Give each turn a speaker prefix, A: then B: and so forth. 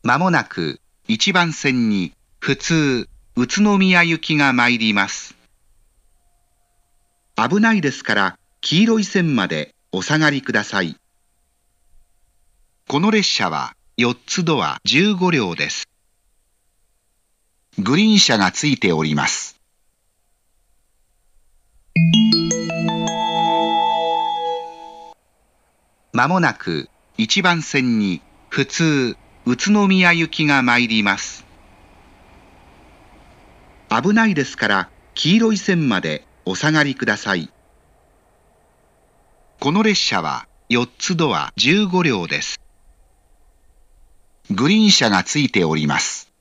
A: まもなく1番線に普通宇都宮行きが参ります。危ないですから黄色い線までお下がりください。この列車は4つドア15両です。グリーン車がついております。まもなく1番線に普通宇都宮行きが参ります。危ないですから黄色い線までお下がりください。この列車は4つドア15両です。グリーン車がついております。